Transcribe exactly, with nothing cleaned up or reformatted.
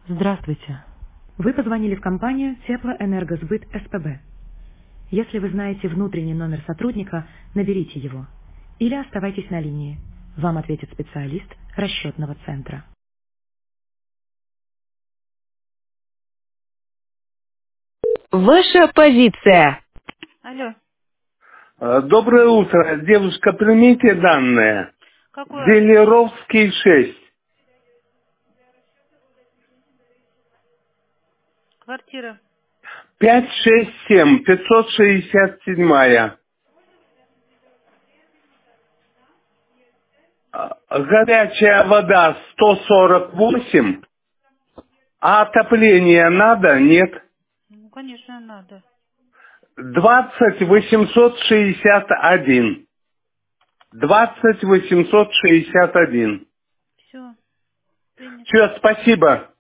Здравствуйте. Вы позвонили в компанию Теплоэнергосбыт СПБ. Если вы знаете внутренний номер сотрудника, наберите его. Или оставайтесь на линии. Вам ответит специалист расчетного центра. Ваша позиция. Алло, Э, Доброе утро. Девушка, примите данные. какое? Делеровский шесть. Квартира. пять шесть семь, пятьсот шестьдесят семь. Горячая вода сто сорок восемь. А отопление надо? Нет. Ну, конечно, надо. двадцать восемьсот шестьдесят один. двадцать восемьсот шестьдесят один. Все, принято. Все, спасибо.